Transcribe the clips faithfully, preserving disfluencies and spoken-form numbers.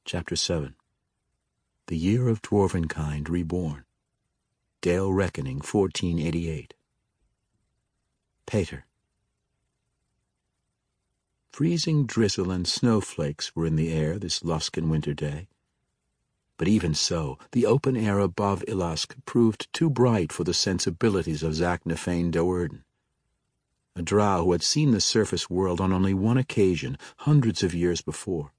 Chapter seven. The Year of Dwarvenkind Reborn. Dale Reckoning, fourteen eighty-eight. Pater. Freezing drizzle and snowflakes were in the air this luskin winter day. But even so, the open air above Ilusk proved too bright for the sensibilities of Zaknafein Do'Urden, a drow who had seen the surface world on only one occasion, hundreds of years before.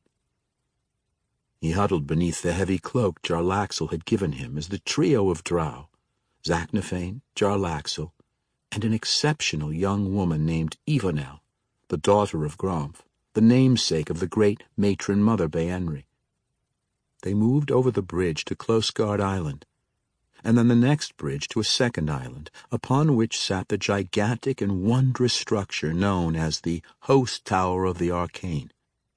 He huddled beneath the heavy cloak Jarlaxle had given him as the trio of drow, Zaknafein, Jarlaxle, and an exceptional young woman named Ivanel, the daughter of Gromph, the namesake of the great matron mother Baenri. They moved over the bridge to Closeguard Island, and then the next bridge to a second island, upon which sat the gigantic and wondrous structure known as the Host Tower of the Arcane.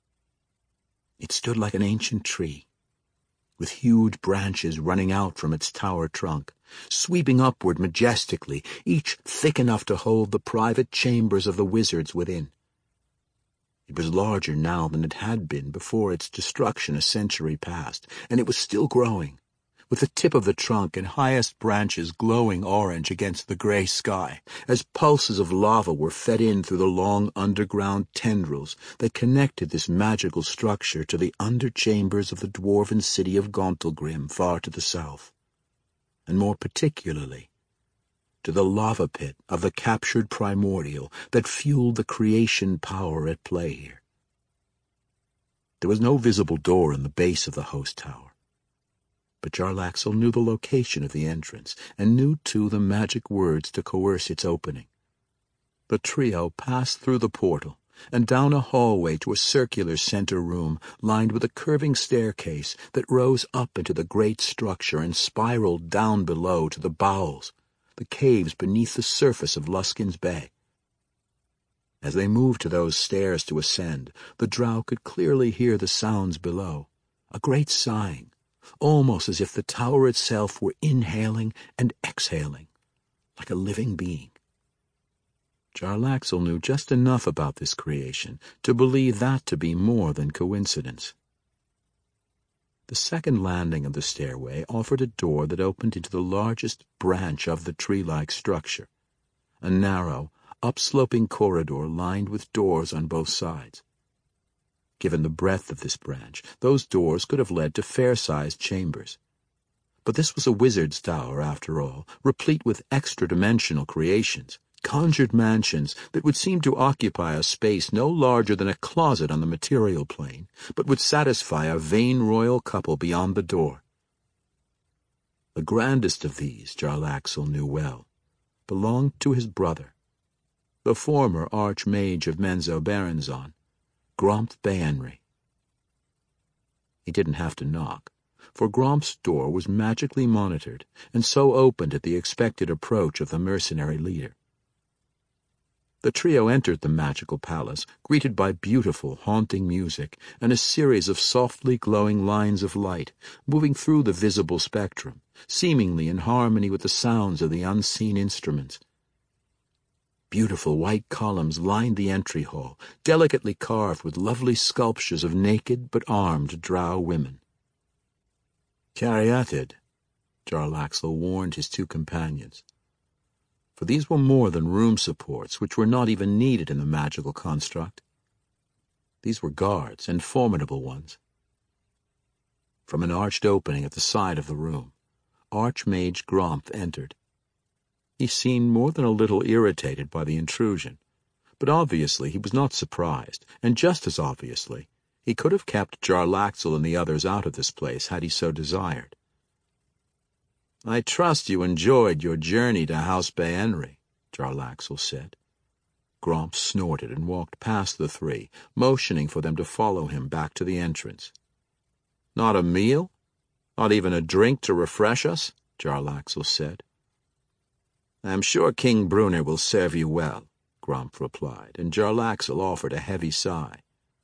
It stood like an ancient tree, with huge branches running out from its tower trunk, sweeping upward majestically, each thick enough to hold the private chambers of the wizards within. It was larger now than it had been before its destruction a century past, and it was still growing, with the tip of the trunk and highest branches glowing orange against the gray sky, as pulses of lava were fed in through the long underground tendrils that connected this magical structure to the underchambers of the dwarven city of Gauntlgrim far to the south, and more particularly to the lava pit of the captured primordial that fueled the creation power at play here. There was no visible door in the base of the host tower, but Jarlaxle knew the location of the entrance, and knew too the magic words to coerce its opening. The trio passed through the portal, and down a hallway to a circular center room lined with a curving staircase that rose up into the great structure and spiraled down below to the bowels, the caves beneath the surface of Luskin's Bay. As they moved to those stairs to ascend, the drow could clearly hear the sounds below, a great sighing, almost as if the tower itself were inhaling and exhaling, like a living being. Jarlaxle knew just enough about this creation to believe that to be more than coincidence. The second landing of the stairway offered a door that opened into the largest branch of the tree-like structure, a narrow, upsloping corridor lined with doors on both sides. Given the breadth of this branch, those doors could have led to fair-sized chambers. But this was a wizard's tower, after all, replete with extra-dimensional creations, conjured mansions that would seem to occupy a space no larger than a closet on the material plane, but would satisfy a vain royal couple beyond the door. The grandest of these, Jarlaxle knew well, belonged to his brother, the former Archmage of Menzoberranzan, Gromph Baenri. He didn't have to knock, for Gromph's door was magically monitored, and so opened at the expected approach of the mercenary leader. The trio entered the magical palace, greeted by beautiful, haunting music and a series of softly glowing lines of light moving through the visible spectrum, seemingly in harmony with the sounds of the unseen instruments. Beautiful white columns lined the entry hall, delicately carved with lovely sculptures of naked but armed drow women. "Caryatid," Jarlaxle warned his two companions, for these were more than room supports, which were not even needed in the magical construct. These were guards, and formidable ones. From an arched opening at the side of the room, Archmage Gromph entered. He seemed more than a little irritated by the intrusion, but obviously he was not surprised, and just as obviously he could have kept Jarlaxle and the others out of this place had he so desired. "I trust you enjoyed your journey to House Baenri," Jarlaxle said. Gromph snorted and walked past the three, motioning for them to follow him back to the entrance. "Not a meal? Not even a drink to refresh us?" Jarlaxle said. "I'm sure King Brunner will serve you well," Gromph replied, and Jarlaxle offered a heavy sigh.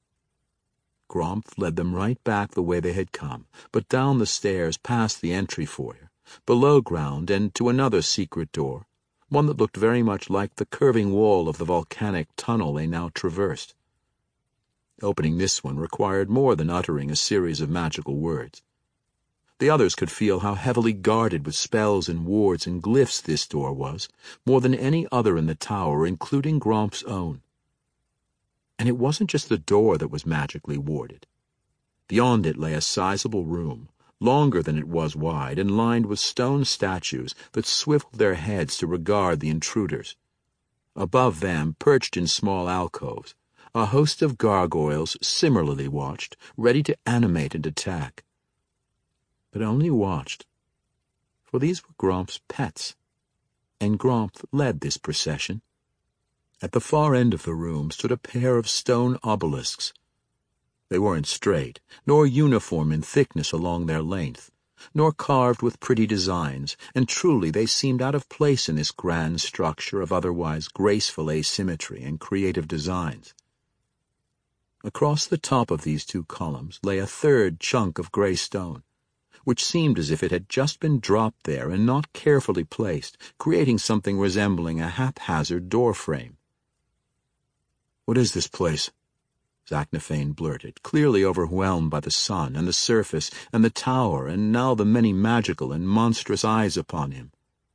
Gromph led them right back the way they had come, but down the stairs past the entry foyer, below ground, and to another secret door, one that looked very much like the curving wall of the volcanic tunnel they now traversed. Opening this one required more than uttering a series of magical words. The others could feel how heavily guarded with spells and wards and glyphs this door was, more than any other in the tower, including Gromp's own. And it wasn't just the door that was magically warded. Beyond it lay a sizable room, longer than it was wide, and lined with stone statues that swiveled their heads to regard the intruders. Above them, perched in small alcoves, a host of gargoyles similarly watched, ready to animate and attack. But only watched, for these were Gromp's pets, and Gromp led this procession. At the far end of the room stood a pair of stone obelisks. They weren't straight, nor uniform in thickness along their length, nor carved with pretty designs, and truly they seemed out of place in this grand structure of otherwise graceful asymmetry and creative designs. Across the top of these two columns lay a third chunk of grey stone, which seemed as if it had just been dropped there and not carefully placed, creating something resembling a haphazard door frame. "What is this place?" Zaknafein blurted, clearly overwhelmed by the sun and the surface and the tower and now the many magical and monstrous eyes upon him.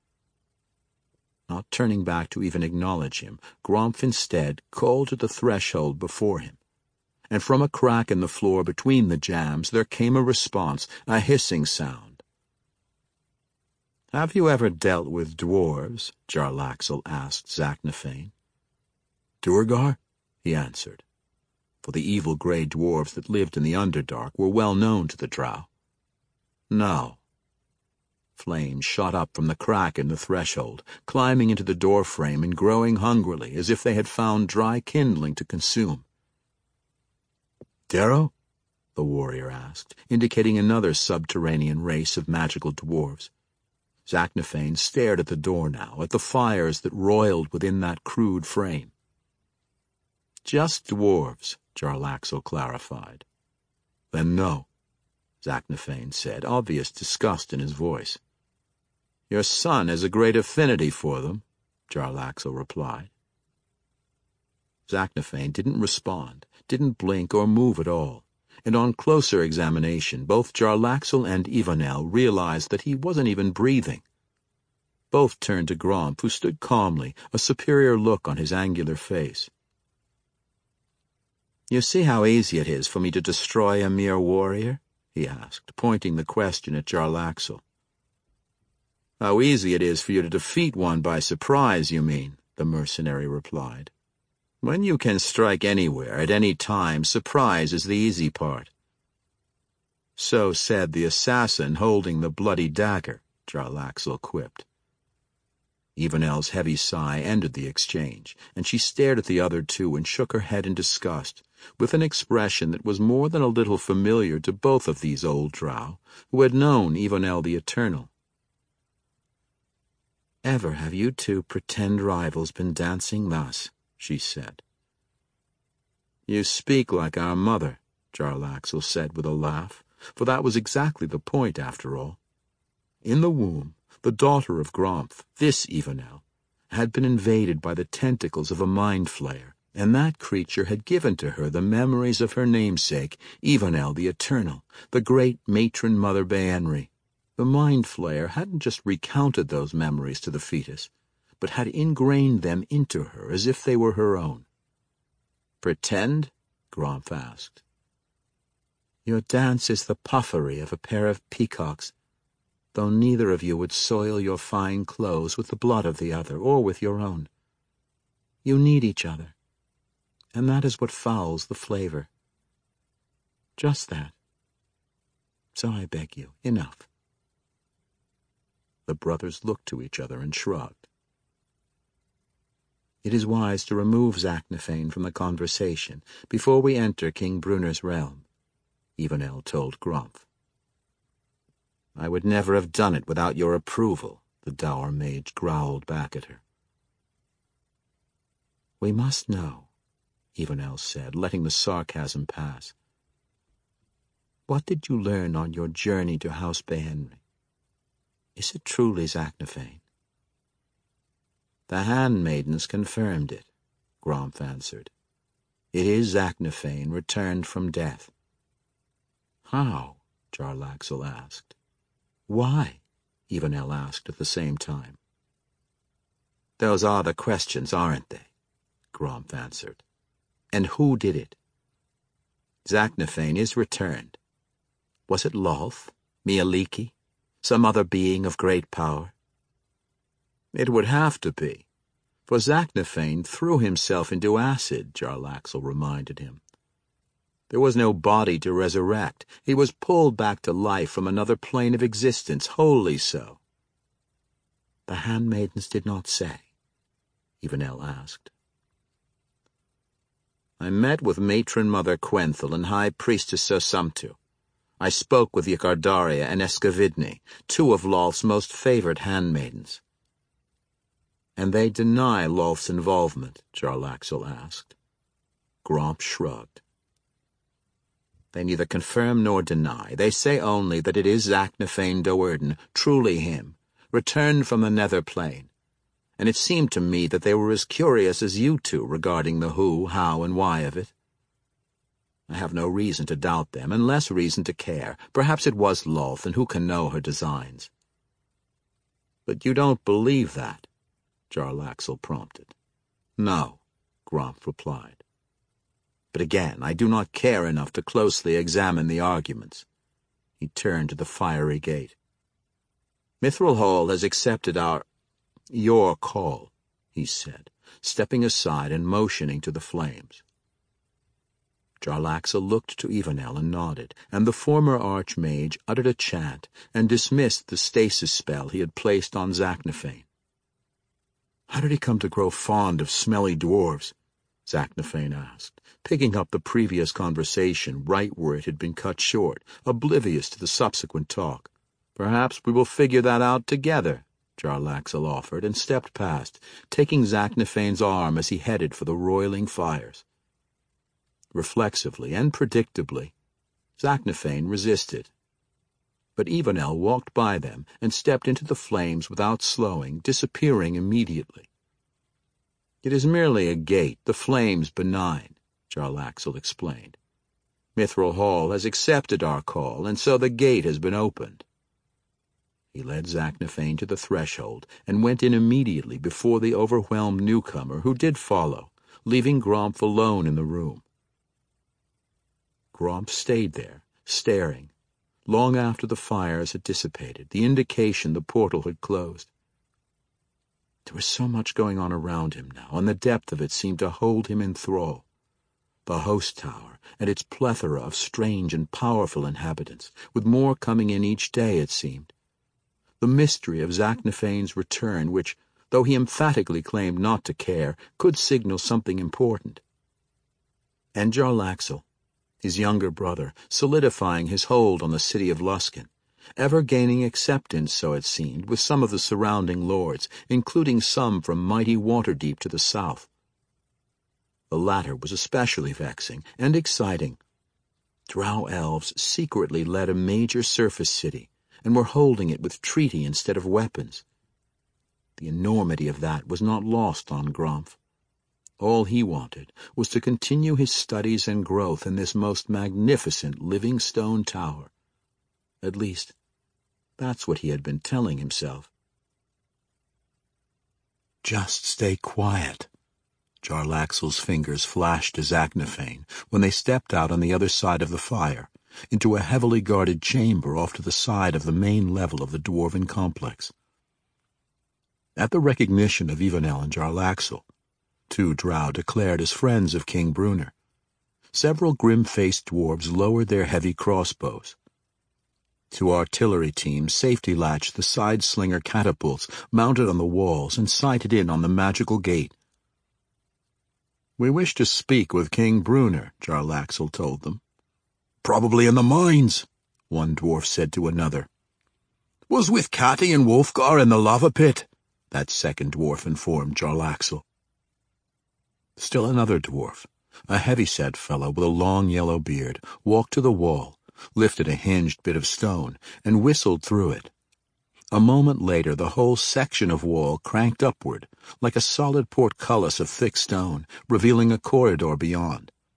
Not turning back to even acknowledge him, Gromp instead called to the threshold before him, and from a crack in the floor between the jambs there came a response, a hissing sound. "Have you ever dealt with dwarves?" Jarlaxle asked Zaknafein. "Duergar?" he answered, for the evil grey dwarves that lived in the Underdark were well known to the drow. "No." Flames shot up from the crack in the threshold, climbing into the doorframe and growing hungrily as if they had found dry kindling to consume. "Darrow?" the warrior asked, indicating another subterranean race of magical dwarves. Zaknafein stared at the door now, at the fires that roiled within that crude frame. "Just dwarves," Jarlaxle clarified. "Then no," Zaknafein said, obvious disgust in his voice. "Your son has a great affinity for them," Jarlaxle replied. Zaknafein didn't respond, didn't blink or move at all, and on closer examination both Jarlaxle and Ivanel realized that he wasn't even breathing. Both turned to Gromp, who stood calmly, a superior look on his angular face. "You see how easy it is for me to destroy a mere warrior?" he asked, pointing the question at Jarlaxle. "How easy it is for you to defeat one by surprise, you mean," the mercenary replied. "When you can strike anywhere, at any time, surprise is the easy part." "So said the assassin holding the bloody dagger," Jarlaxle quipped. Ivanel's heavy sigh ended the exchange, and she stared at the other two and shook her head in disgust, with an expression that was more than a little familiar to both of these old drow, who had known Ivanel the Eternal. "Ever have you two pretend rivals been dancing thus?" she said. "You speak like our mother," Jarlaxle said with a laugh, for that was exactly the point after all. In the womb, the daughter of Gromp, this Ivanel, had been invaded by the tentacles of a mind flayer, and that creature had given to her the memories of her namesake, Ivanel the Eternal, the great matron mother Baenri. The mind flayer hadn't just recounted those memories to the fetus, but had ingrained them into her as if they were her own. "Pretend?" Gromp asked. "Your dance is the puffery of a pair of peacocks, though neither of you would soil your fine clothes with the blood of the other or with your own. You need each other, and that is what fouls the flavor. Just that. So I beg you, enough." The brothers looked to each other and shrugged. "It is wise to remove Zaknafein from the conversation before we enter King Brunor's realm," Ivanel told Gromp. "I would never have done it without your approval," the dour mage growled back at her. "We must know," Ivanel said, letting the sarcasm pass. "What did you learn on your journey to House Baenri? Is it truly Zaknafein?" "The handmaidens confirmed it," Gromp answered. It is Zaknafein returned from death. How? Jarlaxle asked. Why? Ivanel asked at the same time. Those are the questions, aren't they? Gromf answered. And who did it? Zaknafein is returned. Was it Lolth, Mialiki, some other being of great power? It would have to be, for Zaknafein threw himself into acid, Jarlaxle reminded him. There was no body to resurrect. He was pulled back to life from another plane of existence, wholly so. The handmaidens did not say, Ivanel asked. I met with Matron Mother Quenthel and High Priestess Sosumtu. I spoke with Yakardaria and Escavidne, two of Lolth's most favored handmaidens. And they deny Lolth's involvement, Jarlaxle asked. Gromp shrugged. They neither confirm nor deny. They say only that it is Zaknafein Do'Urden, truly him, returned from the nether plane. And it seemed to me that they were as curious as you two regarding the who, how, and why of it. I have no reason to doubt them, and less reason to care. Perhaps it was Lolth, and who can know her designs? But you don't believe that, Jarlaxle prompted. No, Gromf replied. But again, I do not care enough to closely examine the arguments. He turned to the fiery gate. Mithril Hall has accepted our... your call, he said, stepping aside and motioning to the flames. Jarlaxle looked to Ivanel and nodded, and the former archmage uttered a chant and dismissed the stasis spell he had placed on Zaknafein. How did he come to grow fond of smelly dwarves? Zaknafein asked, picking up the previous conversation right where it had been cut short, oblivious to the subsequent talk. Perhaps we will figure that out together, Jarlaxle offered, and stepped past, taking Zaknafein's arm as he headed for the roiling fires. Reflexively and predictably, Zaknafein resisted. But Ivanel walked by them and stepped into the flames without slowing, disappearing immediately. It is merely a gate, the flames benign, Jarlaxle explained. Mithril Hall has accepted our call, and so the gate has been opened. He led Zaknafein to the threshold and went in immediately before the overwhelmed newcomer, who did follow, leaving Gromf alone in the room. Gromf stayed there, staring, long after the fires had dissipated, the indication the portal had closed. There was so much going on around him now, and the depth of it seemed to hold him in thrall. The host tower and its plethora of strange and powerful inhabitants, with more coming in each day, it seemed. The mystery of Zaknafein's return, which, though he emphatically claimed not to care, could signal something important. And Jarlaxle, his younger brother, solidifying his hold on the city of Luskan, ever gaining acceptance, so it seemed, with some of the surrounding lords, including some from mighty Waterdeep to the south. The latter was especially vexing and exciting. Drow elves secretly led a major surface city, and were holding it with treaty instead of weapons. The enormity of that was not lost on Gromf. All he wanted was to continue his studies and growth in this most magnificent living stone tower. At least, that's what he had been telling himself. Just stay quiet. Jarlaxle's fingers flashed to Zaknafein when they stepped out on the other side of the fire, into a heavily guarded chamber off to the side of the main level of the dwarven complex. At the recognition of Ivanel and Jarlaxle, two drow declared as friends of King Bruner, several grim-faced dwarves lowered their heavy crossbows. Two artillery teams safety-latched the side-slinger catapults mounted on the walls and sighted in on the magical gate. "We wish to speak with King Bruner," Jarlaxle told them. "Probably in the mines," one dwarf said to another. "Was with Catti and Wolfgar in the lava pit," that second dwarf informed Jarlaxle. Still another dwarf, a heavy-set fellow with a long yellow beard, walked to the wall, lifted a hinged bit of stone, and whistled through it. A moment later the whole section of wall cranked upward, like a solid portcullis of thick stone, revealing a corridor beyond.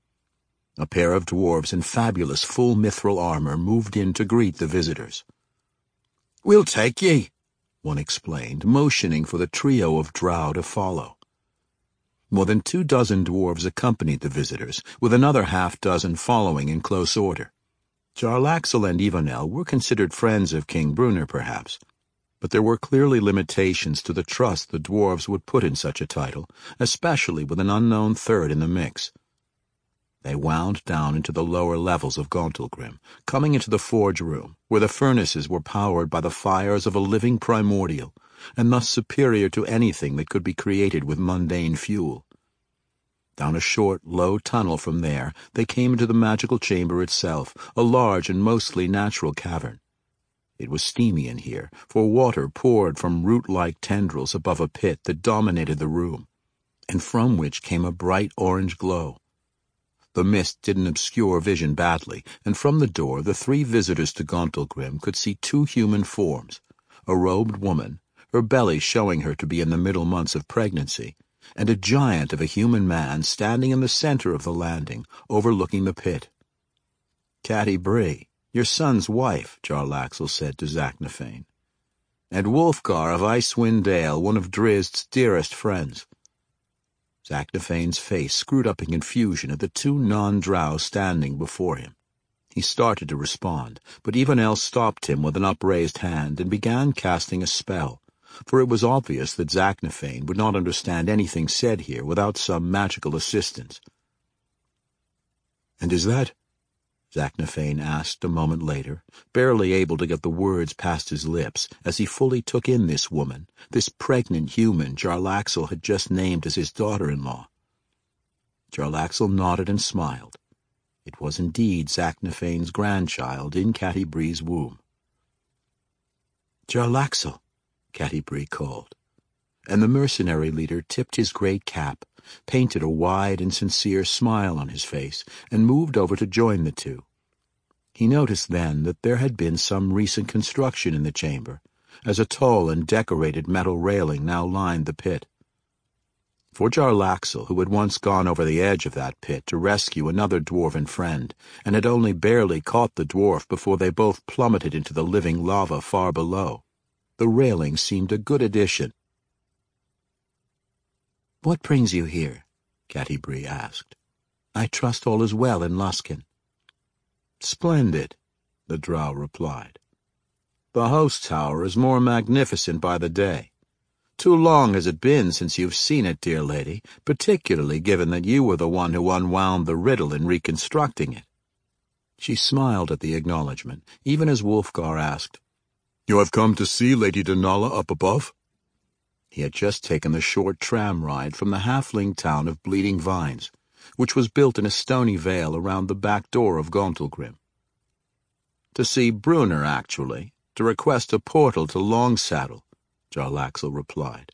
A pair of dwarves in fabulous full mithril armor moved in to greet the visitors. "We'll take ye," one explained, motioning for the trio of drow to follow. More than two dozen dwarves accompanied the visitors, with another half-dozen following in close order. Jarlaxle and Ivanel were considered friends of King Brunner, perhaps, but there were clearly limitations to the trust the dwarves would put in such a title, especially with an unknown third in the mix. They wound down into the lower levels of Gauntlgrim, coming into the forge room, where the furnaces were powered by the fires of a living primordial, and thus superior to anything that could be created with mundane fuel. Down a short, low tunnel from there, they came into the magical chamber itself, a large and mostly natural cavern. It was steamy in here, for water poured from root-like tendrils above a pit that dominated the room, and from which came a bright orange glow. The mist didn't obscure vision badly, and from the door the three visitors to Gauntlgrim could see two human forms, a robed woman, her belly showing her to be in the middle months of pregnancy, and a giant of a human man standing in the center of the landing, overlooking the pit. "Catti Brie, your son's wife," Jarlaxle said to Zaknafein, "and Wulfgar of Icewind Dale, one of Drizzt' dearest friends." Zaknafein's face screwed up in confusion at the two non-drow standing before him. He started to respond, but Ivanel stopped him with an upraised hand and began casting a spell, for it was obvious that Zaknafein would not understand anything said here without some magical assistance. "And is that—" Zaknafein asked a moment later, barely able to get the words past his lips as he fully took in this woman, this pregnant human Jarlaxle had just named as his daughter-in-law. Jarlaxle nodded and smiled. It was indeed Zaknafein's grandchild in Catti Brie's womb. "Jarlaxle," Catti Brie called, and the mercenary leader tipped his great cap, painted a wide and sincere smile on his face, and moved over to join the two. He noticed then that there had been some recent construction in the chamber, as a tall and decorated metal railing now lined the pit. For Jarlaxle, who had once gone over the edge of that pit to rescue another dwarven friend, and had only barely caught the dwarf before they both plummeted into the living lava far below, the railing seemed a good addition. "What brings you here?" Catti Brie asked. "I trust all is well in Luskan." "Splendid," the drow replied. "The host tower is more magnificent by the day. Too long has it been since you've seen it, dear lady, particularly given that you were the one who unwound the riddle in reconstructing it." She smiled at the acknowledgment, even as Wulfgar asked, "You have come to see Lady Dinala up above?" He had just taken the short tram ride from the halfling town of Bleeding Vines, which was built in a stony vale around the back door of Gauntlgrim. "To see Brunner, actually, to request a portal to Longsaddle," Jarlaxle replied.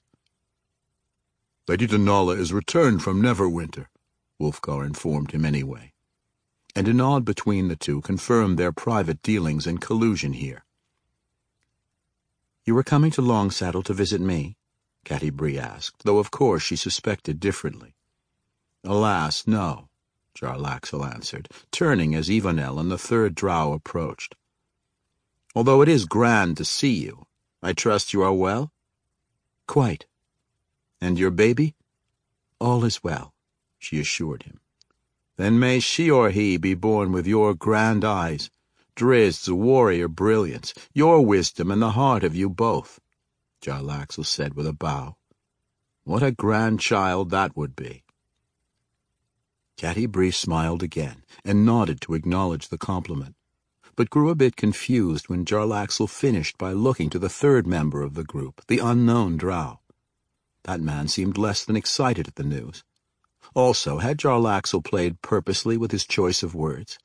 "Lady Dinala is returned from Neverwinter," Wulfgar informed him anyway, and a nod between the two confirmed their private dealings and collusion here. "You were coming to Longsaddle to visit me?" Catti Brie asked, though of course she suspected differently. "Alas, no," Jarlaxle answered, turning as Ivanel and the third drow approached. "Although it is grand to see you, I trust you are well?" "Quite." "And your baby?" "All is well," she assured him. "Then may she or he be born with your grand eyes, Drizzt's warrior brilliance, your wisdom and the heart of you both," Jarlaxle said with a bow. "What a grand child that would be." Catti Brie smiled again, and nodded to acknowledge the compliment, but grew a bit confused when Jarlaxle finished by looking to the third member of the group, the unknown drow. That man seemed less than excited at the news. Also, had Jarlaxle played purposely with his choice of words?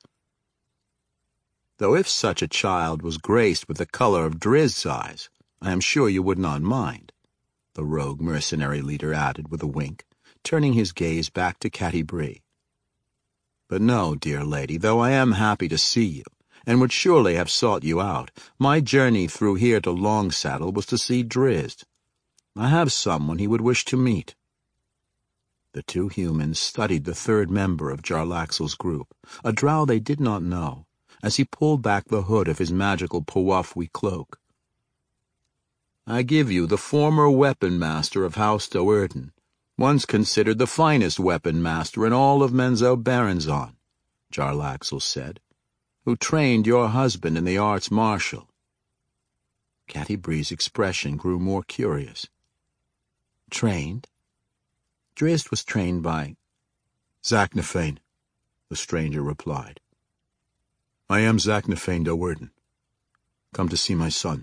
"Though if such a child was graced with the color of Drizzt's eyes, I am sure you would not mind," the rogue mercenary leader added with a wink, turning his gaze back to Catti Brie. "But no, dear lady, though I am happy to see you, and would surely have sought you out, my journey through here to Longsaddle was to see Drizzt. I have someone he would wish to meet." The two humans studied the third member of Jarlaxle's group, a drow they did not know, as he pulled back the hood of his magical Powafwi cloak. "I give you the former weapon master of House Do'Urden, once considered the finest weapon master in all of Menzoberranzan," Jarlaxle said, "who trained your husband in the arts martial." Catti-brie's expression grew more curious. "Trained?" "Drizzt was trained by—" "Zaknafein," the stranger replied. "I am Zaknafein Do'Urden, come to see my son."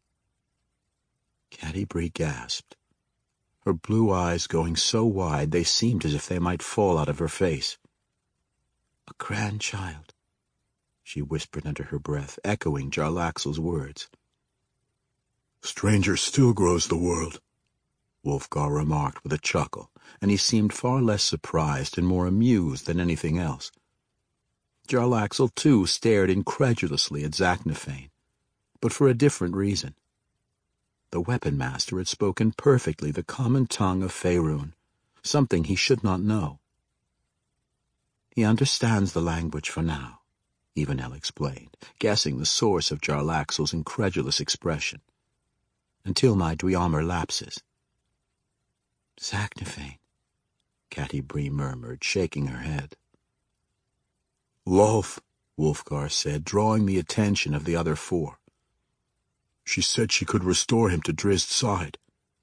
Catti-brie gasped, her blue eyes going so wide they seemed as if they might fall out of her face. "A grandchild," she whispered under her breath, echoing Jarlaxle's words. "Stranger still grows the world," Wulfgar remarked with a chuckle, and he seemed far less surprised and more amused than anything else. Jarlaxle, too, stared incredulously at Zaknafein, but for a different reason. The weapon master had spoken perfectly the common tongue of Faerun, something he should not know. "He understands the language for now," Ivanel explained, guessing the source of Jarlaxle's incredulous expression. "Until my Dweomer lapses." "Zaknafein," Catti-brie murmured, shaking her head. "Lolth," Wulfgar said, drawing the attention of the other four. "She said she could restore him to Drizzt's side."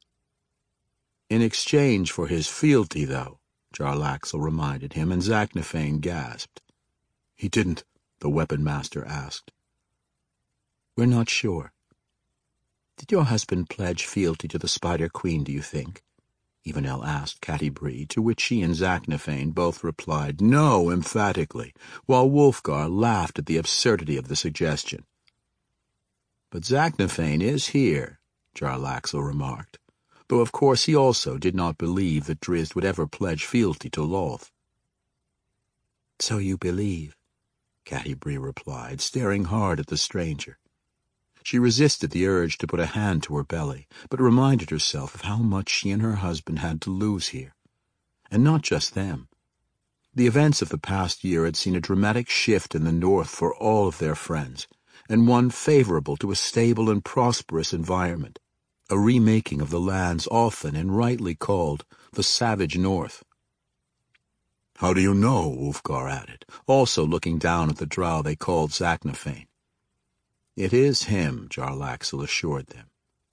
"In exchange for his fealty, though," Jarlaxle reminded him, and Zaknafein gasped. "He didn't?" the weapon master asked. "We're not sure. Did your husband pledge fealty to the Spider Queen, do you think?" Ivanel asked Catti-brie, to which she and Zaknafein both replied no emphatically, while Wulfgar laughed at the absurdity of the suggestion. "But Zaknafein is here," Jarlaxle remarked, though of course he also did not believe that Drizzt would ever pledge fealty to Lolth. "So you believe," Catti-brie replied, staring hard at the stranger. She resisted the urge to put a hand to her belly, but reminded herself of how much she and her husband had to lose here. And not just them. The events of the past year had seen a dramatic shift in the north for all of their friends, and one favorable to a stable and prosperous environment, a remaking of the lands often and rightly called the Savage North. "How do you know?" Wulfgar added, also looking down at the drow they called Zaknafein. "It is him," Jarlaxle assured them.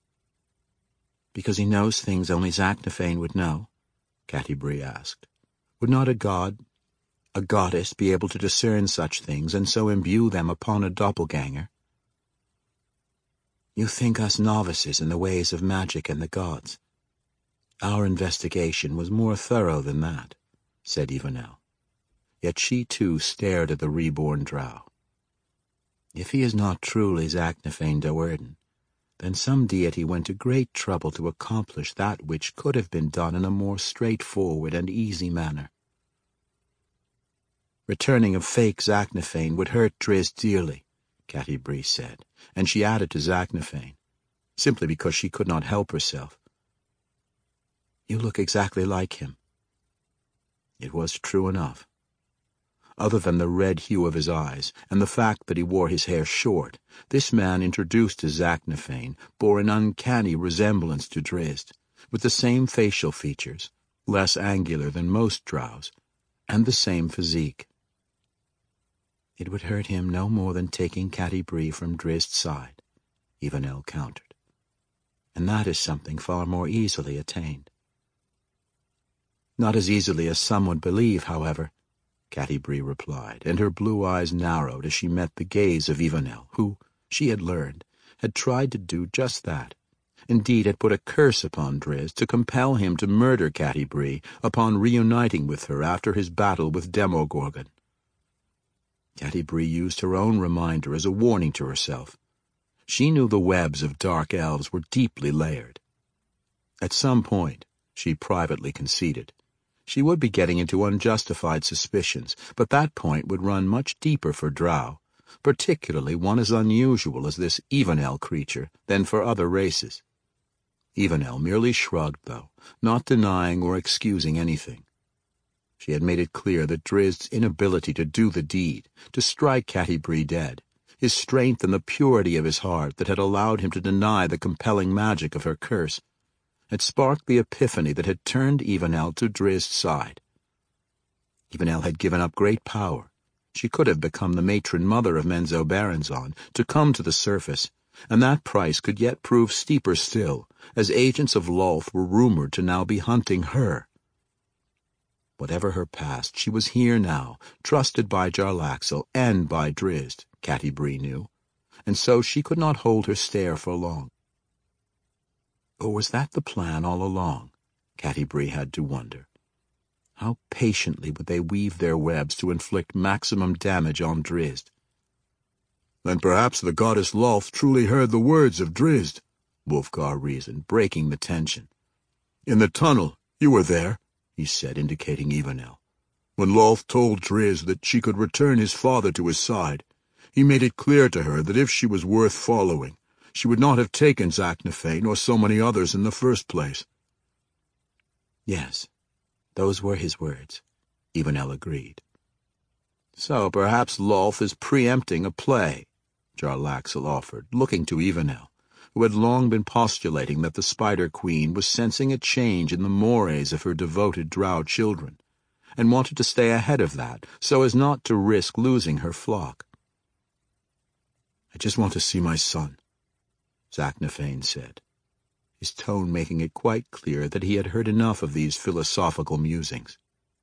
"Because he knows things only Zaknafein would know?" Catti-brie asked. "Would not a god, a goddess, be able to discern such things and so imbue them upon a doppelganger?" "You think us novices in the ways of magic and the gods. Our investigation was more thorough than that," said Ivanel. Yet she too stared at the reborn drow. "If he is not truly Zaknafein Do'Urden, then some deity went to great trouble to accomplish that which could have been done in a more straightforward and easy manner. Returning a fake Zaknafein would hurt Drizzt dearly," Catti-brie said, and she added to Zaknafein, simply because she could not help herself, "You look exactly like him." It was true enough. Other than the red hue of his eyes and the fact that he wore his hair short, this man introduced as Zaknafein bore an uncanny resemblance to Drizzt, with the same facial features, less angular than most drows, and the same physique. "It would hurt him no more than taking Catti-brie from Drizzt's side," Ivanel countered, "and that is something far more easily attained." "Not as easily as some would believe, however," Catti-brie replied, and her blue eyes narrowed as she met the gaze of Ivanel, who, she had learned, had tried to do just that, indeed had put a curse upon Drizzt to compel him to murder Catti-brie upon reuniting with her after his battle with Demogorgon. Catti-brie used her own reminder as a warning to herself. She knew the webs of dark elves were deeply layered. At some point, she privately conceded, she would be getting into unjustified suspicions, but that point would run much deeper for drow, particularly one as unusual as this Ivanel creature, than for other races. Ivanel merely shrugged, though, not denying or excusing anything, She had made it clear that Drizzt inability to do the deed, to strike Catti Brie dead, his strength and the purity of his heart that had allowed him to deny the compelling magic of her curse, had sparked the epiphany that had turned Evenelle to Drizzt's side. Evenelle had given up great power. She could have become the matron mother of Menzoberranzan, to come to the surface, and that price could yet prove steeper still, as agents of Lolth were rumored to now be hunting her. Whatever her past, she was here now, trusted by Jarlaxle and by Drizzt, Catti Brie knew, and so she could not hold her stare for long. Or was that the plan all along? Catti Brie had to wonder. How patiently would they weave their webs to inflict maximum damage on Drizzt? Then perhaps the goddess Lolth truly heard the words of Drizzt, Wulfgar reasoned, breaking the tension. In the tunnel, you were there, he said, indicating Evenelle. When Lolth told Drizzt that she could return his father to his side, he made it clear to her that if she was worth following, she would not have taken Zaknafein or so many others in the first place. Yes, those were his words, Evenelle agreed. So perhaps Lolth is preempting a play, Jarlaxle offered, looking to Evenelle, who had long been postulating that the Spider Queen was sensing a change in the mores of her devoted drow children, and wanted to stay ahead of that so as not to risk losing her flock. I just want to see my son, Zaknafein said, his tone making it quite clear that he had heard enough of these philosophical musings.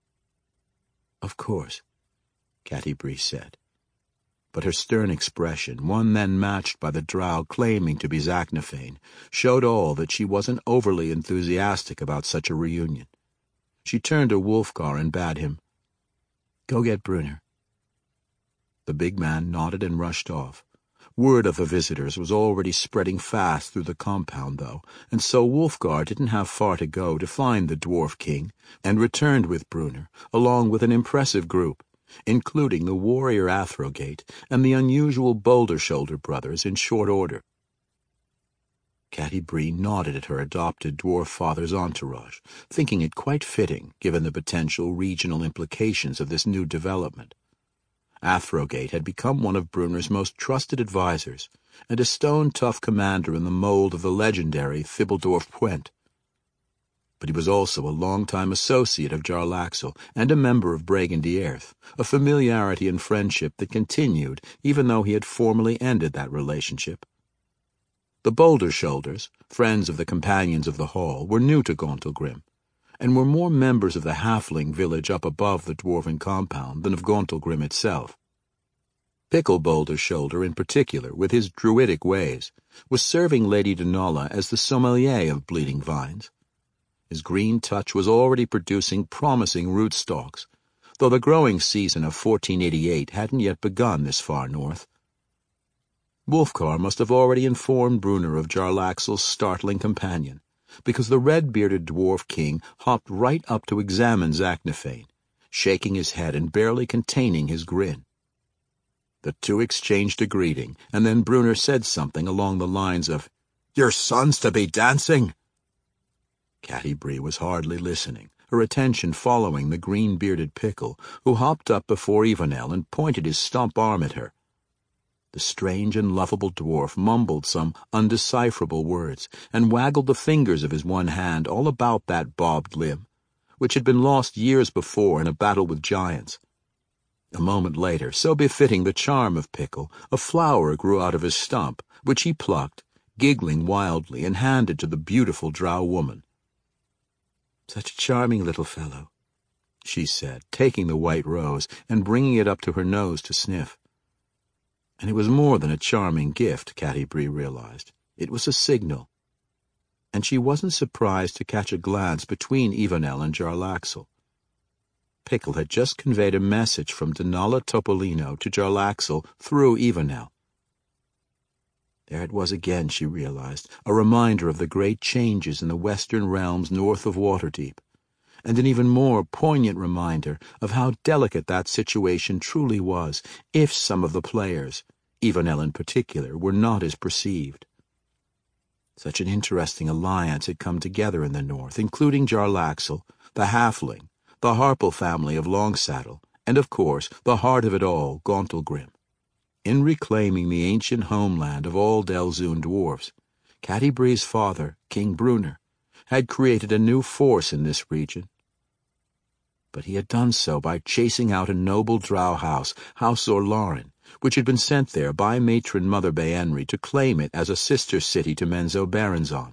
Of course, Catti Brie said, but her stern expression, one then matched by the drow claiming to be Zaknafein, showed all that she wasn't overly enthusiastic about such a reunion. She turned to Wulfgar and bade him, "Go get Brunner." The big man nodded and rushed off. Word of the visitors was already spreading fast through the compound, though, and so Wulfgar didn't have far to go to find the Dwarf King, and returned with Brunner, along with an impressive group, including the warrior Athrogate and the unusual Boulder-Shoulder brothers in short order. Catti Brie nodded at her adopted dwarf father's entourage, thinking it quite fitting given the potential regional implications of this new development. Athrogate had become one of Brunner's most trusted advisers, and a stone-tough commander in the mold of the legendary Thibbledorf Pwent. But he was also a long-time associate of Jarlaxle and a member of Bregan Dierth, a familiarity and friendship that continued even though he had formally ended that relationship. The Boulder Shoulders, friends of the Companions of the Hall, were new to Gauntlgrim, and were more members of the halfling village up above the dwarven compound than of Gauntlgrim itself. Pickle Boulder Shoulder, in particular, with his druidic ways, was serving Lady Denala as the sommelier of Bleeding Vines. His green touch was already producing promising rootstocks, though the growing season of fourteen eighty-eight hadn't yet begun this far north. Wulfgar must have already informed Brunner of Jarlaxle's startling companion, because the red-bearded Dwarf King hopped right up to examine Zaknafein, shaking his head and barely containing his grin. The two exchanged a greeting, and then Brunner said something along the lines of, "Your son's to be dancing!" Catti Brie was hardly listening, her attention following the green-bearded Pickle, who hopped up before Evenelle and pointed his stump arm at her. The strange and lovable dwarf mumbled some undecipherable words and waggled the fingers of his one hand all about that bobbed limb, which had been lost years before in a battle with giants. A moment later, so befitting the charm of Pickle, a flower grew out of his stump, which he plucked, giggling wildly, and handed to the beautiful drow woman. "Such a charming little fellow," she said, taking the white rose and bringing it up to her nose to sniff. And it was more than a charming gift, Catti Brie realized. It was a signal. And she wasn't surprised to catch a glance between Evenelle and Jarlaxle. Pickle had just conveyed a message from Denala Topolino to Jarlaxle through Evenelle. There it was again, she realized, a reminder of the great changes in the western realms north of Waterdeep, and an even more poignant reminder of how delicate that situation truly was if some of the players, Evenelle in particular, were not as perceived. Such an interesting alliance had come together in the north, including Jarlaxle, the halfling, the Harple family of Longsaddle, and, of course, the heart of it all, Gauntlgrim. In reclaiming the ancient homeland of all Delzoun dwarfs, Catti Brie's father, King Bruner, had created a new force in this region. But he had done so by chasing out a noble drow house, House Orlarin, which had been sent there by matron Mother Baenri to claim it as a sister city to Menzoberranzan.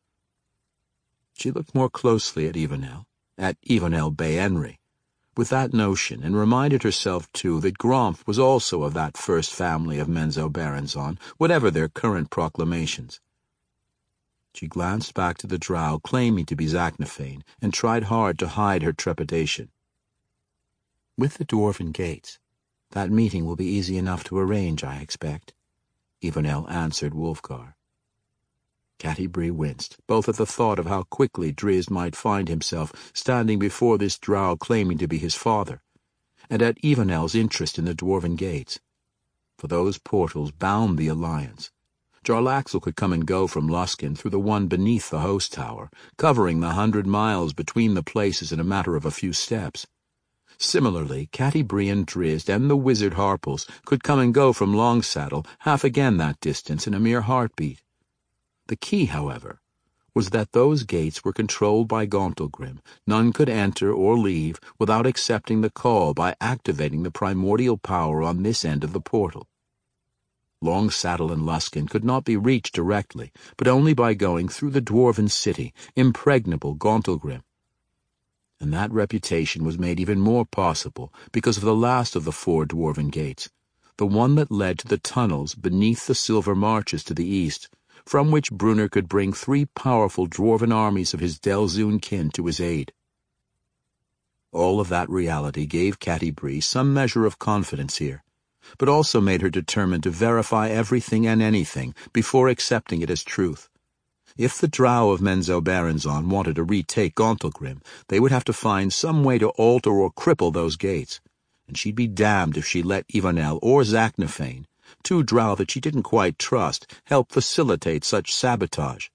She looked more closely at Ivanel, at Ivanel Baenri, with that notion, and reminded herself, too, that Gromph was also of that first family of Menzoberranzan, whatever their current proclamations. She glanced back to the drow claiming to be Zaknafein, and tried hard to hide her trepidation. "With the dwarven gates, that meeting will be easy enough to arrange, I expect," Ivanel answered Wulfgar. Catti Brie winced, both at the thought of how quickly Drizzt might find himself standing before this drow claiming to be his father, and at Ivanel's interest in the dwarven gates. For those portals bound the Alliance. Jarlaxle could come and go from Luskan through the one beneath the host tower, covering the hundred miles between the places in a matter of a few steps. Similarly, Catti Brie and Drizzt and the wizard Harples could come and go from Longsaddle half again that distance in a mere heartbeat. The key, however, was that those gates were controlled by Gauntlgrim. None could enter or leave without accepting the call by activating the primordial power on this end of the portal. Longsaddle and Luskan could not be reached directly, but only by going through the dwarven city, impregnable Gauntlgrim. And that reputation was made even more possible because of the last of the four dwarven gates, the one that led to the tunnels beneath the Silver Marches to the east, from which Bruner could bring three powerful dwarven armies of his Delzoun kin to his aid. All of that reality gave Catti Brie some measure of confidence here, but also made her determined to verify everything and anything before accepting it as truth. If the drow of Menzoberranzan wanted to retake Gauntlgrim, they would have to find some way to alter or cripple those gates, and she'd be damned if she let Ivanel or Zaknafein, two drow that she didn't quite trust, help facilitate such sabotage.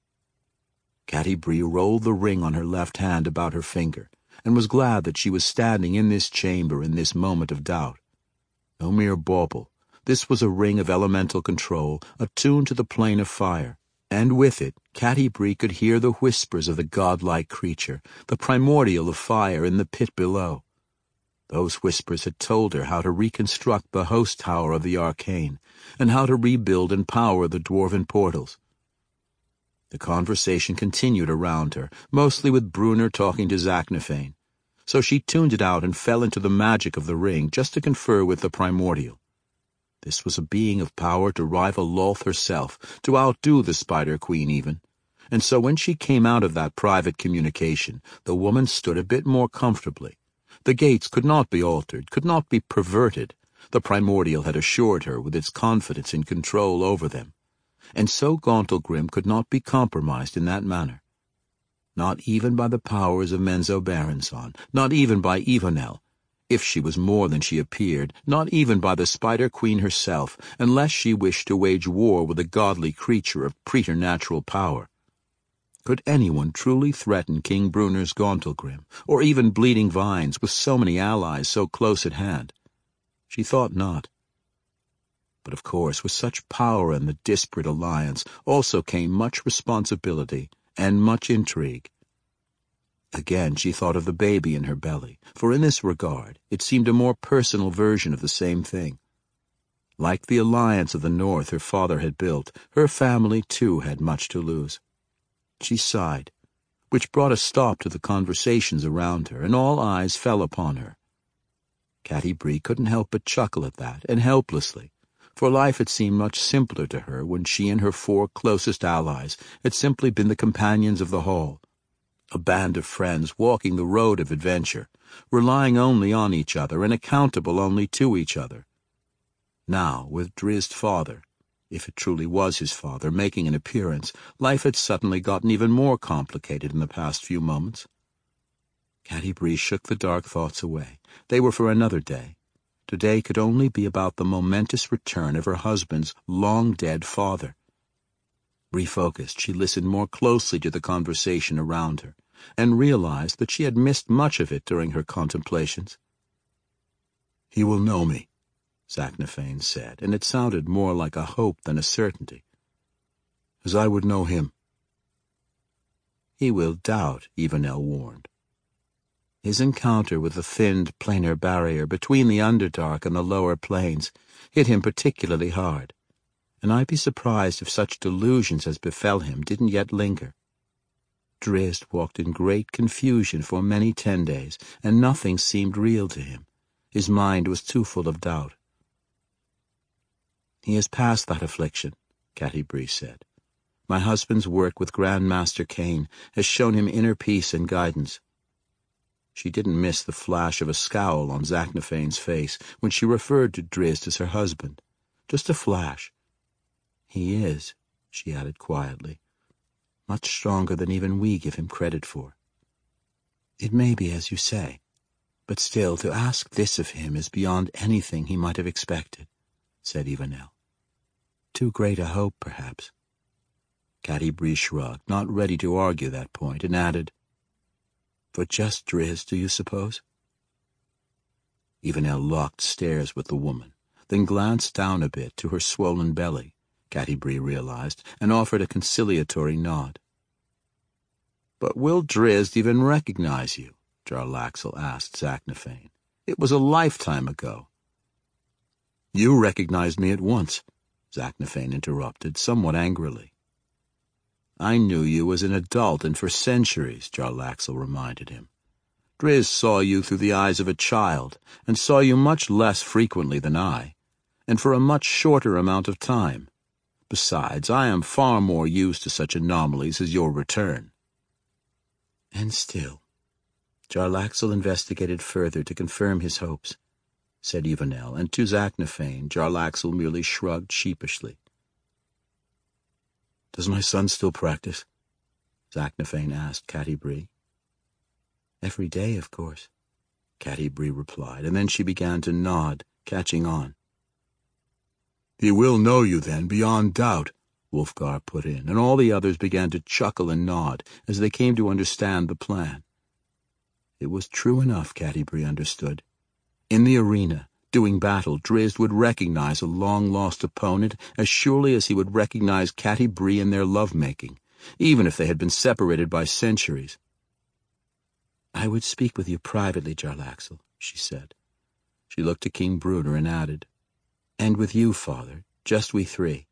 Catti Brie rolled the ring on her left hand about her finger, and was glad that she was standing in this chamber in this moment of doubt. No mere bauble. This was a ring of elemental control, attuned to the plane of fire, and with it Catti Brie could hear the whispers of the godlike creature, the primordial of fire in the pit below. Those whispers had told her how to reconstruct the host tower of the arcane, and how to rebuild and power the dwarven portals. The conversation continued around her, mostly with Bruner talking to Zaknafein, so she tuned it out and fell into the magic of the ring just to confer with the primordial. This was a being of power to rival Lolth herself, to outdo the Spider Queen even, and so when she came out of that private communication, the woman stood a bit more comfortably. The gates could not be altered, could not be perverted, the primordial had assured her with its confidence in control over them, and so Gauntlgrim could not be compromised in that manner. Not even by the powers of Menzoberranzan, not even by Ivanel, if she was more than she appeared, not even by the Spider Queen herself, unless she wished to wage war with a godly creature of preternatural power. Could anyone truly threaten King Bruner's Gauntlgrim, or even Bleeding Vines, with so many allies so close at hand? She thought not. But of course, with such power in the disparate alliance also came much responsibility and much intrigue. Again she thought of the baby in her belly, for in this regard it seemed a more personal version of the same thing. Like the alliance of the North her father had built, her family too had much to lose. She sighed, which brought a stop to the conversations around her, and all eyes fell upon her. Catti Brie couldn't help but chuckle at that, and helplessly, for life had seemed much simpler to her when she and her four closest allies had simply been the companions of the hall, a band of friends walking the road of adventure, relying only on each other and accountable only to each other. Now, with Drizzt's father, if it truly was his father, making an appearance, life had suddenly gotten even more complicated in the past few moments. Catti Brie shook the dark thoughts away. They were for another day. Today could only be about the momentous return of her husband's long-dead father. Refocused, she listened more closely to the conversation around her, and realized that she had missed much of it during her contemplations. "He will know me," Zaknafein said, and it sounded more like a hope than a certainty. "As I would know him." "He will doubt," Ivanel warned. His encounter with the thinned, planar barrier between the Underdark and the lower planes hit him particularly hard, and I'd be surprised if such delusions as befell him didn't yet linger. Drizzt walked in great confusion for many ten days, and nothing seemed real to him. His mind was too full of doubt. "He has passed that affliction," Catti-brie said. "My husband's work with Grand Master Kane has shown him inner peace and guidance." She didn't miss the flash of a scowl on Zaknafein's face when she referred to Drizzt as her husband. Just a flash. "He is," she added quietly, "much stronger than even we give him credit for." "It may be as you say, but still to ask this of him is beyond anything he might have expected," said Ivanel. "Too great a hope, perhaps." Catti-brie shrugged, not ready to argue that point, and added, "For just Drizzt, do you suppose?" Ivanel locked stares with the woman, then glanced down a bit to her swollen belly, Catti-brie realized, and offered a conciliatory nod. "But will Drizzt even recognize you?" Jarlaxle asked Zaknafein. "It was a lifetime ago." "You recognized me at once," Zaknafein interrupted, somewhat angrily. "I knew you as an adult and for centuries," Jarlaxle reminded him. "Drizzt saw you through the eyes of a child, and saw you much less frequently than I, and for a much shorter amount of time. Besides, I am far more used to such anomalies as your return." "And still," Jarlaxle investigated further to confirm his hopes, said Ivanel, and to Zaknafein, Jarlaxle merely shrugged sheepishly. "Does my son still practice?" Zaknafein asked Catti-brie. "Every day, of course," Catti-brie replied, and then she began to nod, catching on. "He will know you then, beyond doubt," Wulfgar put in, and all the others began to chuckle and nod as they came to understand the plan. It was true enough, Catti-brie understood. In the arena, doing battle, Drizzt would recognize a long-lost opponent as surely as he would recognize Catti-brie in their love-making, even if they had been separated by centuries. "I would speak with you privately, Jarlaxle," she said. She looked to King Bruder and added, "And with you, Father, just we three."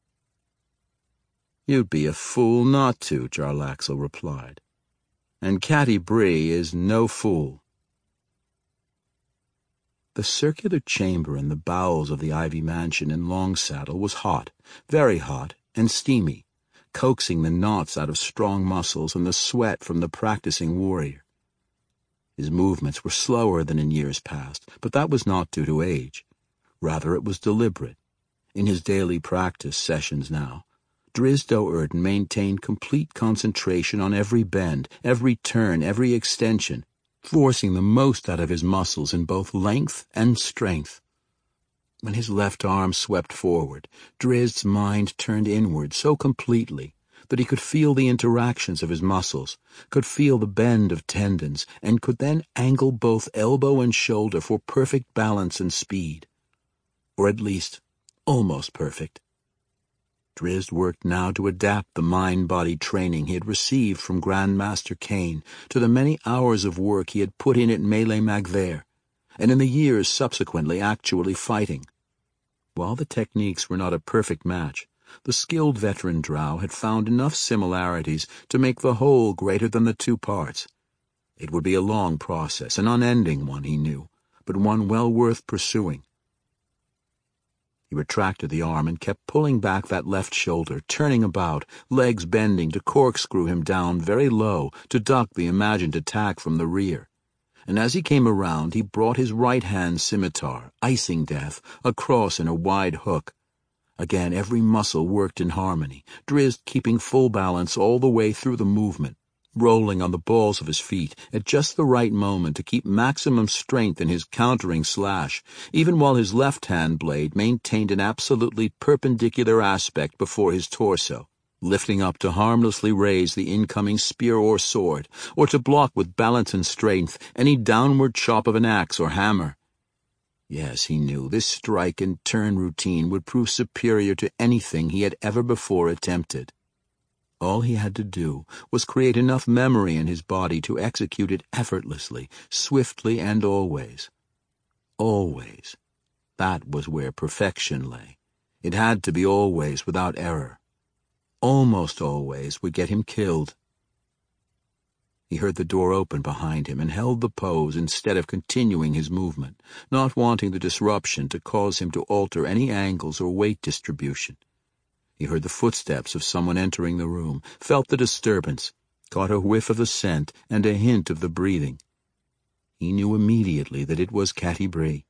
"You'd be a fool not to," Jarlaxle replied. "And Catti-brie is no fool." The circular chamber in the bowels of the Ivy Mansion in Longsaddle was hot, very hot, and steamy, coaxing the knots out of strong muscles and the sweat from the practicing warrior. His movements were slower than in years past, but that was not due to age. Rather, it was deliberate. In his daily practice sessions now, Drizzt Do'Urden maintained complete concentration on every bend, every turn, every extension, forcing the most out of his muscles in both length and strength. When his left arm swept forward, Drizzt's mind turned inward so completely that he could feel the interactions of his muscles, could feel the bend of tendons, and could then angle both elbow and shoulder for perfect balance and speed. Or at least, almost perfect. Drizzt worked now to adapt the mind-body training he had received from Grand Master Kane to the many hours of work he had put in at Melee Magver, and in the years subsequently actually fighting. While the techniques were not a perfect match, the skilled veteran drow had found enough similarities to make the whole greater than the two parts. It would be a long process, an unending one, he knew, but one well worth pursuing. He retracted the arm and kept pulling back that left shoulder, turning about, legs bending to corkscrew him down very low to duck the imagined attack from the rear. And as he came around, he brought his right-hand scimitar, icing death, across in a wide hook. Again, every muscle worked in harmony, Drizzt keeping full balance all the way through the movement, rolling on the balls of his feet at just the right moment to keep maximum strength in his countering slash, even while his left-hand blade maintained an absolutely perpendicular aspect before his torso. lifting up to harmlessly raise the incoming spear or sword, or to block with balance and strength any downward chop of an axe or hammer. Yes, he knew, this strike and turn routine would prove superior to anything he had ever before attempted. All he had to do was create enough memory in his body to execute it effortlessly, swiftly, and always. Always. That was where perfection lay. It had to be always, without error. Almost always would get him killed. He heard the door open behind him and held the pose instead of continuing his movement, not wanting the disruption to cause him to alter any angles or weight distribution. He heard the footsteps of someone entering the room, felt the disturbance, caught a whiff of the scent and a hint of the breathing. He knew immediately that it was Catty Bree.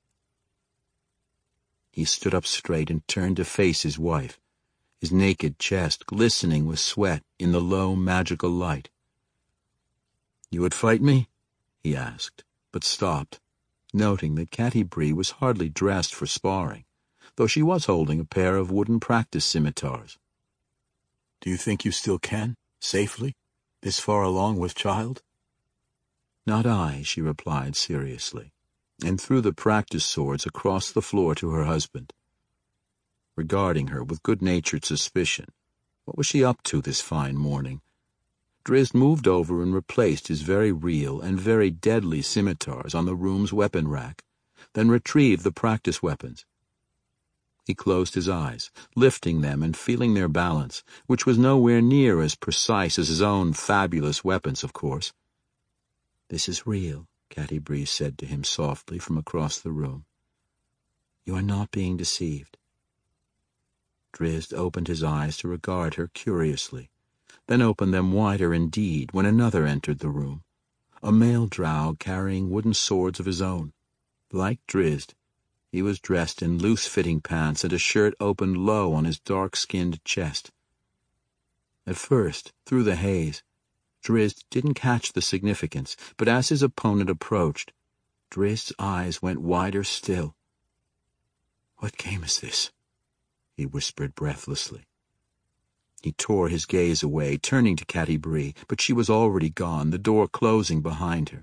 He stood up straight and turned to face his wife, his naked chest glistening with sweat in the low, magical light. "You would fight me?" he asked, but stopped, noting that Catty Bree was hardly dressed for sparring, though she was holding a pair of wooden practice scimitars. "Do you think you still can, safely, this far along with child?" "Not I," she replied seriously, and threw the practice swords across the floor to her husband. Regarding her with good-natured suspicion, what was she up to this fine morning? Drizzt moved over and replaced his very real and very deadly scimitars on the room's weapon rack, then retrieved the practice weapons. He closed his eyes, lifting them and feeling their balance, which was nowhere near as precise as his own fabulous weapons, of course. "This is real," Catty Bree said to him softly from across the room. "You are not being deceived." Drizzt opened his eyes to regard her curiously, then opened them wider indeed when another entered the room, a male drow carrying wooden swords of his own. Like Drizzt, he was dressed in loose-fitting pants and a shirt opened low on his dark-skinned chest. At first, through the haze, Drizzt didn't catch the significance, but as his opponent approached, Drizzt's eyes went wider still. "What game is this?" he whispered breathlessly. He tore his gaze away, turning to Catty Bree, but she was already gone, the door closing behind her.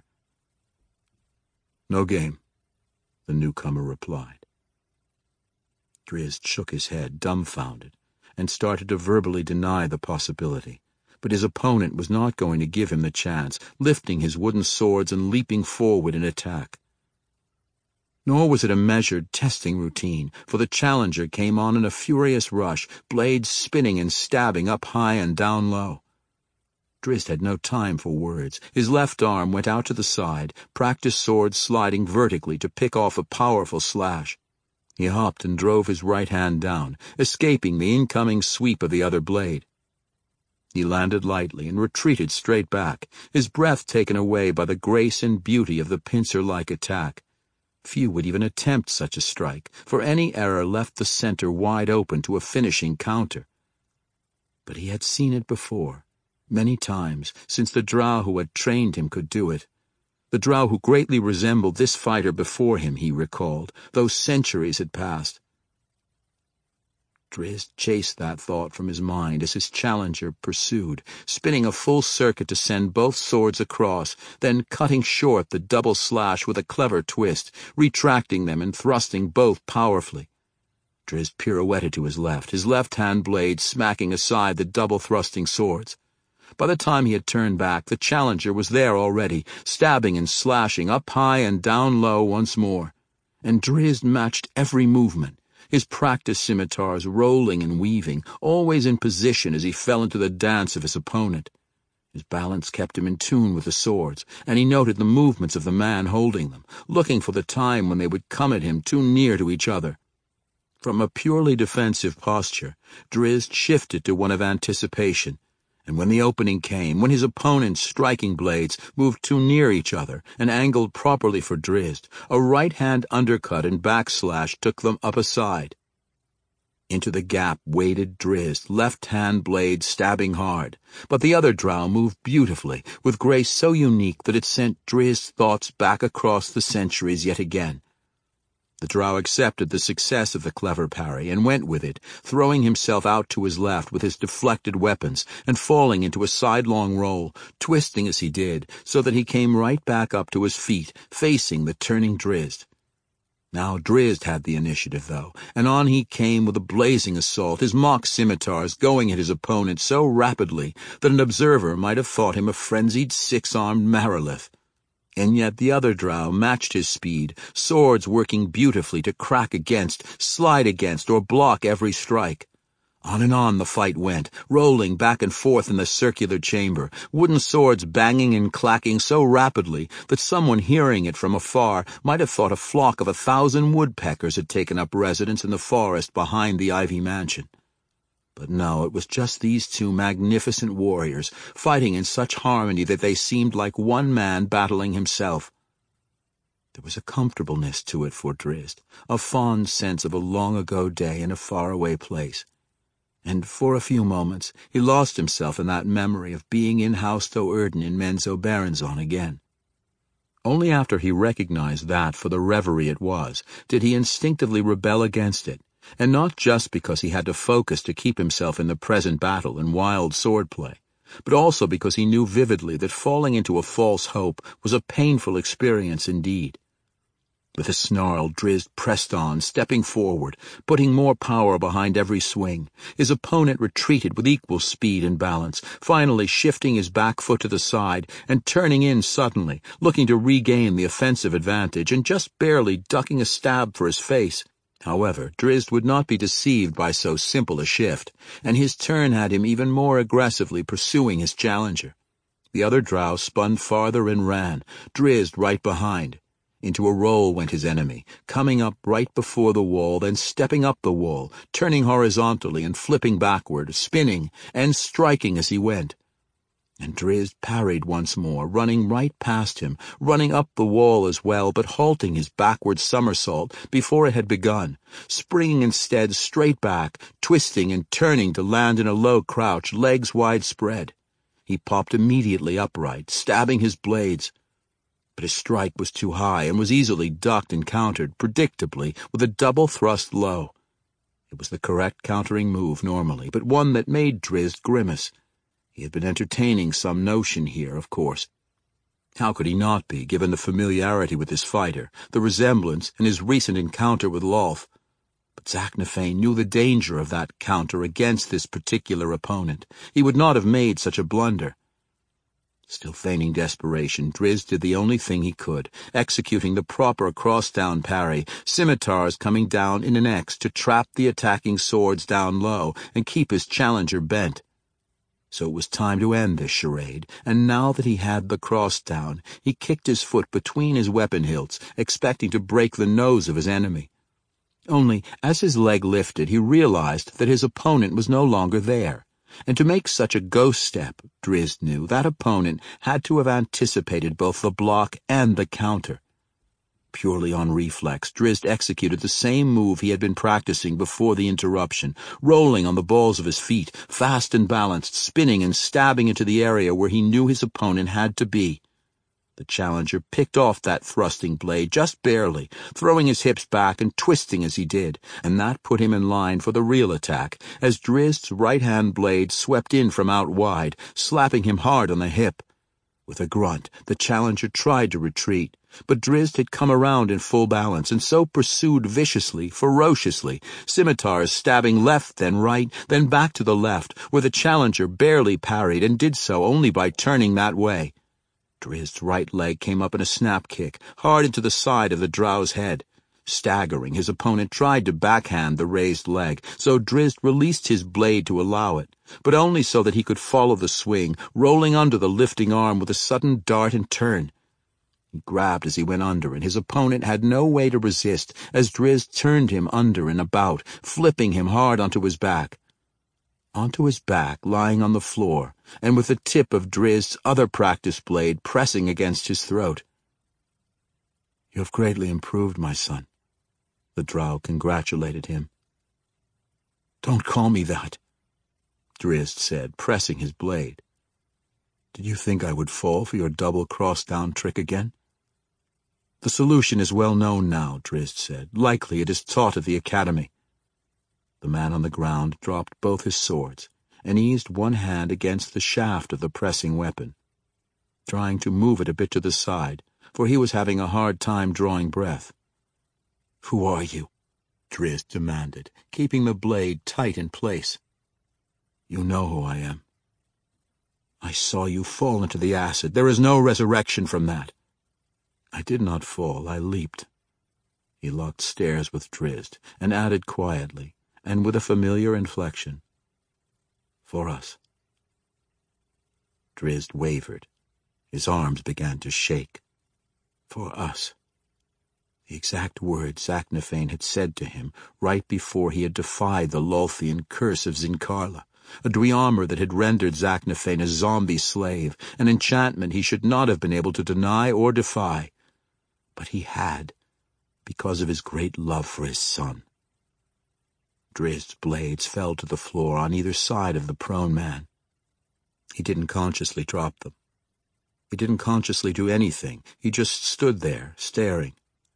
"No game," the newcomer replied. Drizzt shook his head, dumbfounded, and started to verbally deny the possibility, but his opponent was not going to give him the chance, lifting his wooden swords and leaping forward in attack. Nor was it a measured testing routine, for the challenger came on in a furious rush, blades spinning and stabbing up high and down low. Drizzt had no time for words. His left arm went out to the side, practice sword sliding vertically to pick off a powerful slash. He hopped and drove his right hand down, escaping the incoming sweep of the other blade. He landed lightly and retreated straight back, his breath taken away by the grace and beauty of the pincer-like attack. Few would even attempt such a strike, for any error left the center wide open to a finishing counter. But he had seen it before, many times, since the drow who had trained him could do it. The drow who greatly resembled this fighter before him, he recalled, though centuries had passed. Drizzt chased that thought from his mind as his challenger pursued, spinning a full circuit to send both swords across, then cutting short the double slash with a clever twist, retracting them and thrusting both powerfully. Drizzt pirouetted to his left, his left-hand blade smacking aside the double-thrusting swords. By the time he had turned back, the challenger was there already, stabbing and slashing up high and down low once more. And Drizzt matched every movement, his practice scimitars rolling and weaving, always in position as he fell into the dance of his opponent. His balance kept him in tune with the swords, and he noted the movements of the man holding them, looking for the time when they would come at him too near to each other. From a purely defensive posture, Drizzt shifted to one of anticipation, and when the opening came, when his opponent's striking blades moved too near each other and angled properly for Drizzt, a right-hand undercut and backslash took them up aside. Into the gap waded Drizzt, left-hand blade stabbing hard, but the other drow moved beautifully, with grace so unique that it sent Drizzt's thoughts back across the centuries yet again. The drow accepted the success of the clever parry and went with it, throwing himself out to his left with his deflected weapons and falling into a sidelong roll, twisting as he did, so that he came right back up to his feet, facing the turning Drizzt. Now Drizzt had the initiative, though, and on he came with a blazing assault, his mock scimitars going at his opponent so rapidly that an observer might have thought him a frenzied six-armed Marilith. And yet the other drow matched his speed, swords working beautifully to crack against, slide against, or block every strike. On and on the fight went, rolling back and forth in the circular chamber, wooden swords banging and clacking so rapidly that someone hearing it from afar might have thought a flock of a thousand woodpeckers had taken up residence in the forest behind the ivy mansion. But no, it was just these two magnificent warriors, fighting in such harmony that they seemed like one man battling himself. There was a comfortableness to it for Drizzt, a fond sense of a long-ago day in a faraway place. And for a few moments he lost himself in that memory of being in House Do'Urden in Menzoberranzan again. Only after he recognized that for the reverie it was did he instinctively rebel against it, and not just because he had to focus to keep himself in the present battle and wild swordplay, but also because he knew vividly that falling into a false hope was a painful experience indeed. With a snarl, Drizzt pressed on, stepping forward, putting more power behind every swing. His opponent retreated with equal speed and balance, finally shifting his back foot to the side and turning in suddenly, looking to regain the offensive advantage and just barely ducking a stab for his face. However, Drizzt would not be deceived by so simple a shift, and his turn had him even more aggressively pursuing his challenger. The other drow spun farther and ran, Drizzt right behind. Into a roll went his enemy, coming up right before the wall, then stepping up the wall, turning horizontally and flipping backward, spinning, and striking as he went. And Drizzt parried once more, running right past him, running up the wall as well, but halting his backward somersault before it had begun, springing instead straight back, twisting and turning to land in a low crouch, legs wide spread. He popped immediately upright, stabbing his blades. But his strike was too high and was easily ducked and countered, predictably, with a double thrust low. It was the correct countering move normally, but one that made Drizzt grimace. He had been entertaining some notion here, of course. How could he not be, given the familiarity with his fighter, the resemblance, and his recent encounter with Lolth? But Zaknafein knew the danger of that counter against this particular opponent. He would not have made such a blunder. Still feigning desperation, Drizzt did the only thing he could, executing the proper cross-down parry, scimitars coming down in an X to trap the attacking swords down low and keep his challenger bent. So it was time to end this charade, and now that he had the cross down, he kicked his foot between his weapon hilts, expecting to break the nose of his enemy. Only, as his leg lifted, he realized that his opponent was no longer there, and to make such a ghost step, Drizzt knew, that opponent had to have anticipated both the block and the counter. Purely on reflex, Drizzt executed the same move he had been practicing before the interruption, rolling on the balls of his feet, fast and balanced, spinning and stabbing into the area where he knew his opponent had to be. The challenger picked off that thrusting blade just barely, throwing his hips back and twisting as he did, and that put him in line for the real attack, as Drizzt's right-hand blade swept in from out wide, slapping him hard on the hip. With a grunt, the challenger tried to retreat, but Drizzt had come around in full balance, and so pursued viciously, ferociously, scimitars stabbing left, then right, then back to the left, where the challenger barely parried, and did so only by turning that way. Drizzt's right leg came up in a snap kick, hard into the side of the drow's head. Staggering, his opponent tried to backhand the raised leg, so Drizzt released his blade to allow it, but only so that he could follow the swing, rolling under the lifting arm with a sudden dart and turn. He grabbed as he went under, and his opponent had no way to resist as Drizzt turned him under and about, flipping him hard onto his back. Onto his back, lying on the floor, and with the tip of Drizzt's other practice blade pressing against his throat. "You have greatly improved, my son," the drow congratulated him. "Don't call me that," Drizzt said, pressing his blade. "Did you think I would fall for your double cross-down trick again?" The solution is well known now, Drizzt said. Likely it is taught at the academy. The man on the ground dropped both his swords and eased one hand against the shaft of the pressing weapon, trying to move it a bit to the side, for he was having a hard time drawing breath. "Who are you?" Drizzt demanded, keeping the blade tight in place. "You know who I am. I saw you fall into the acid. There is no resurrection from that." "I did not fall, I leaped." He locked stairs with Drizzt, and added quietly, and with a familiar inflection, "For us." Drizzt wavered. His arms began to shake. "For us." The exact words Zaknafein had said to him right before he had defied the Lolthian curse of Zincarla, a Dweomer that had rendered Zaknafein a zombie slave, an enchantment he should not have been able to deny or defy. But he had, because of his great love for his son. Drizzt's blades fell to the floor on either side of the prone man. He didn't consciously drop them. He didn't consciously do anything. He just stood there, staring.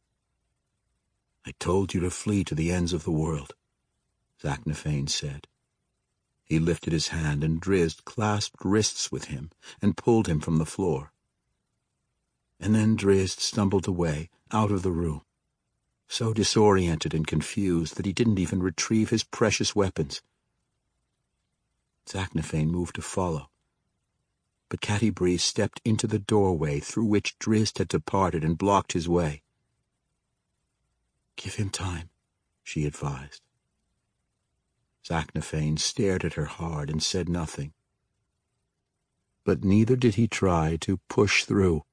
"I told you to flee to the ends of the world," Zaknafein said. He lifted his hand, and Drizzt clasped wrists with him and pulled him from the floor. And then Drizzt stumbled away, out of the room, so disoriented and confused that he didn't even retrieve his precious weapons. Zaknafein moved to follow, but Catti-brie stepped into the doorway through which Drizzt had departed and blocked his way. "Give him time," she advised. Zaknafein stared at her hard and said nothing. But neither did he try to push through.